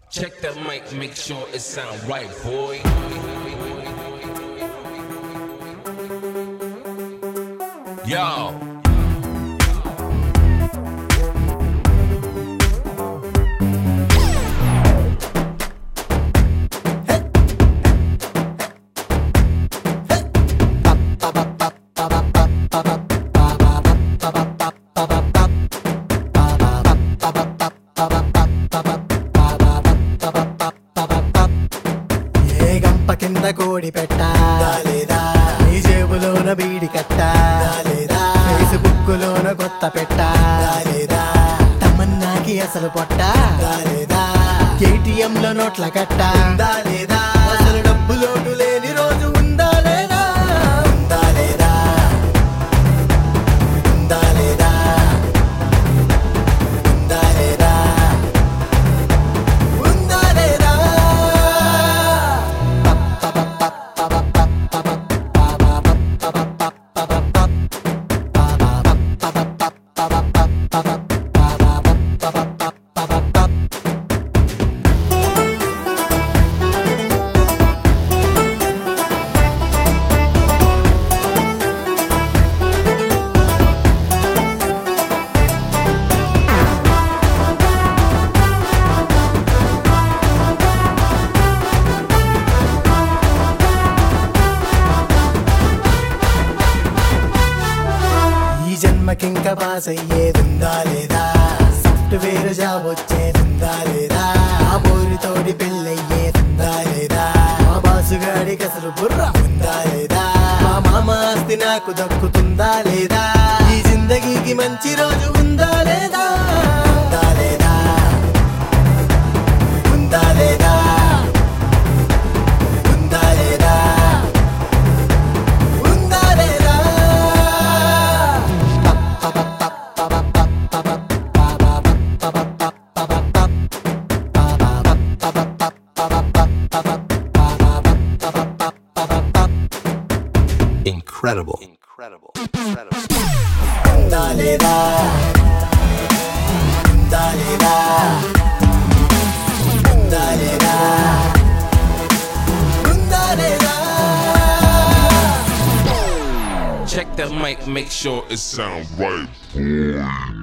Check the mic, make sure it sound right, boy. Yo. కింద కోడి పెట్టా లేదా నీ జేబులోన బీడి కట్టా లేదా ఫేస్బుక్ లోన కొత్త పెట్టా లేదా తమన్నాకి అసలు పొట్టా లేదా ఏటీఎం లో నోట్ల కట్టా లేదా అసలు డబ్బు లోటు లేని రోజు ఉందా లేదా ఉందా లేదా ఉందా లేదా ఉందా లేదా ఉందా లేదా జన్మకింక పాస్ అయ్యేదుందా లేదా సాఫ్ట్వేర్ జాబ్ వచ్చేదుందా లేదా ఆ బోరితోటి పెళ్ళయ్యేదుందా లేదా మా బాసుగాడికి అసలు బుర్ర ఉందా లేదా మా మామ ఆస్తి నాకు దక్కుతుందా లేదా ఈ జిందగీకి మంచి రోజు ఉందా లేదా ఉందా లేదా ఉందా లేదా ఉందా లేదా ఉందా లేదా Incredible. ఉందా లేదా ఉందా లేదా ఉందా లేదా ఉందా లేదా Check the mic, make sure it sound right, boy.